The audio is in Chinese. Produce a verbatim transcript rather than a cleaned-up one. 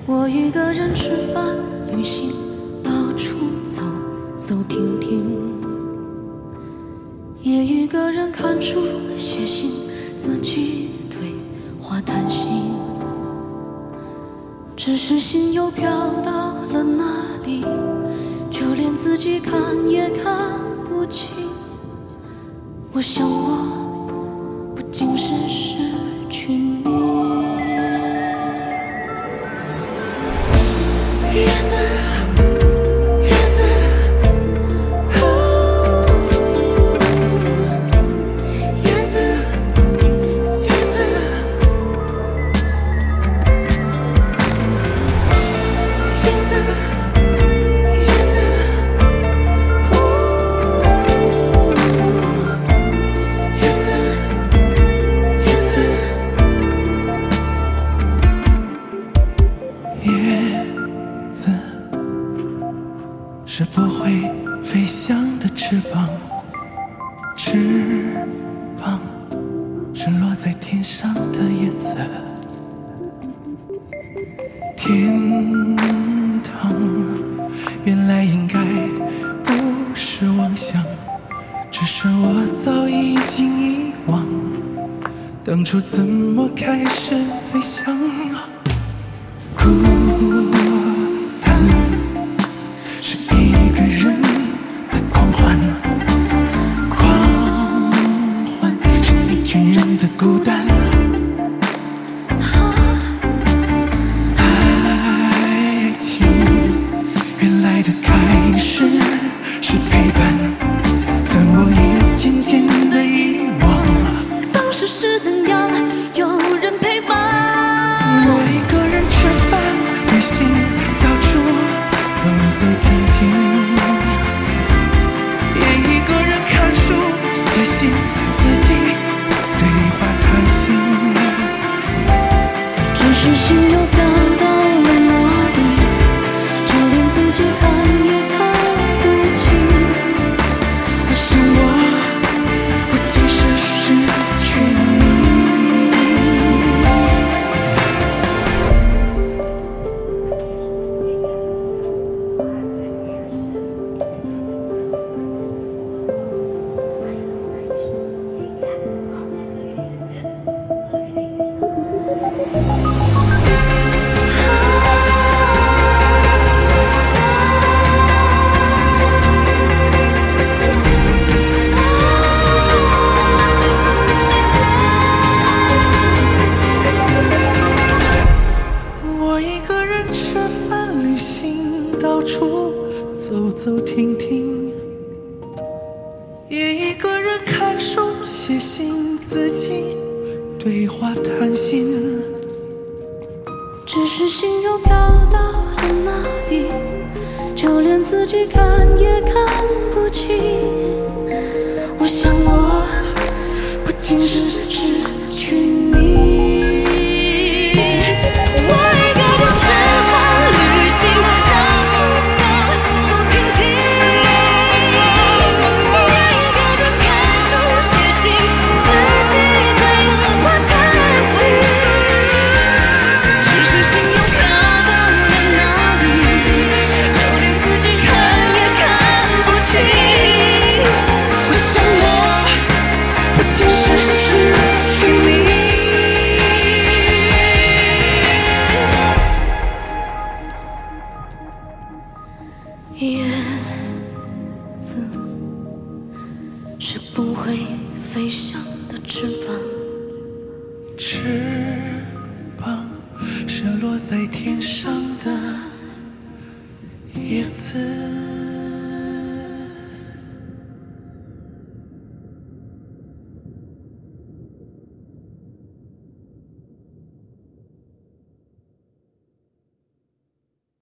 我一个人吃饭旅行，到处走走停停，也一个人看书写信，自己对话谈心。只是心又飘到了哪里，就连自己看也看不清。我想我不仅是失去你。叶子叶子叶子叶子叶子叶子是不会飞翔的翅膀，翅膀是落在天上的叶子。天堂原来应该不是妄想，只是我早已经遗忘当初怎么开始飞翔。孤单是一个人的狂欢，狂欢是一群人的孤单。爱情原来的开始是陪伴，但我也渐渐的遗忘当时是怎样有人陪伴。 我一个人吃饭旅行，到处走走停停，也一个人看书写信，自己对话谈心。 只是心又飘到了哪里，就连自己看也看不清。我想我不仅是失去你。 我一个人吃饭旅行，到处走走停停，也一个人看书写信，自己对话谈心。 只是心又飘到了哪里，就连自己看也看不清。我想我不仅是失去你。我一个人吃饭旅行，到处走走停停，也一个人看书写信，自己对话谈心。只是心又飘到了哪里，就连自己看也看不清。 我想我不仅是失去你。 叶子是不会飞翔的翅膀， 翅膀是落在天上的叶子。